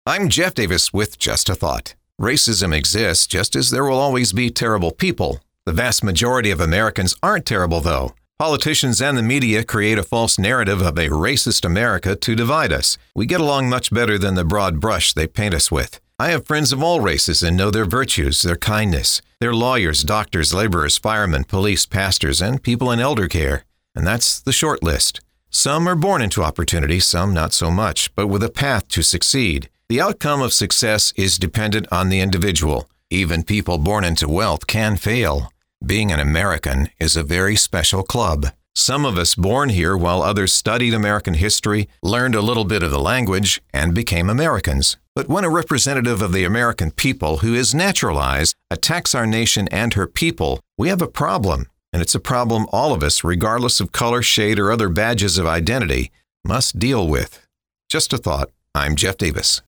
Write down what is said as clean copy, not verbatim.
I'm Jeff Davis with Just a Thought. Racism exists just as there will always be terrible people. The vast majority of Americans aren't terrible, though. Politicians and the media create a false narrative of a racist America to divide us. We get along much better than the broad brush they paint us with. I have friends of all races and know their virtues, their kindness. They're lawyers, doctors, laborers, firemen, police, pastors, and people in elder care. And that's the short list. Some are born into opportunity, some not so much, but with a path to succeed. The outcome of success is dependent on the individual. Even people born into wealth can fail. Being an American is a very special club. Some of us born here while others studied American history, learned a little bit of the language, and became Americans. But when a representative of the American people who is naturalized attacks our nation and her people, we have a problem. And it's a problem all of us, regardless of color, shade, or other badges of identity, must deal with. Just a thought. I'm Jeff Davis.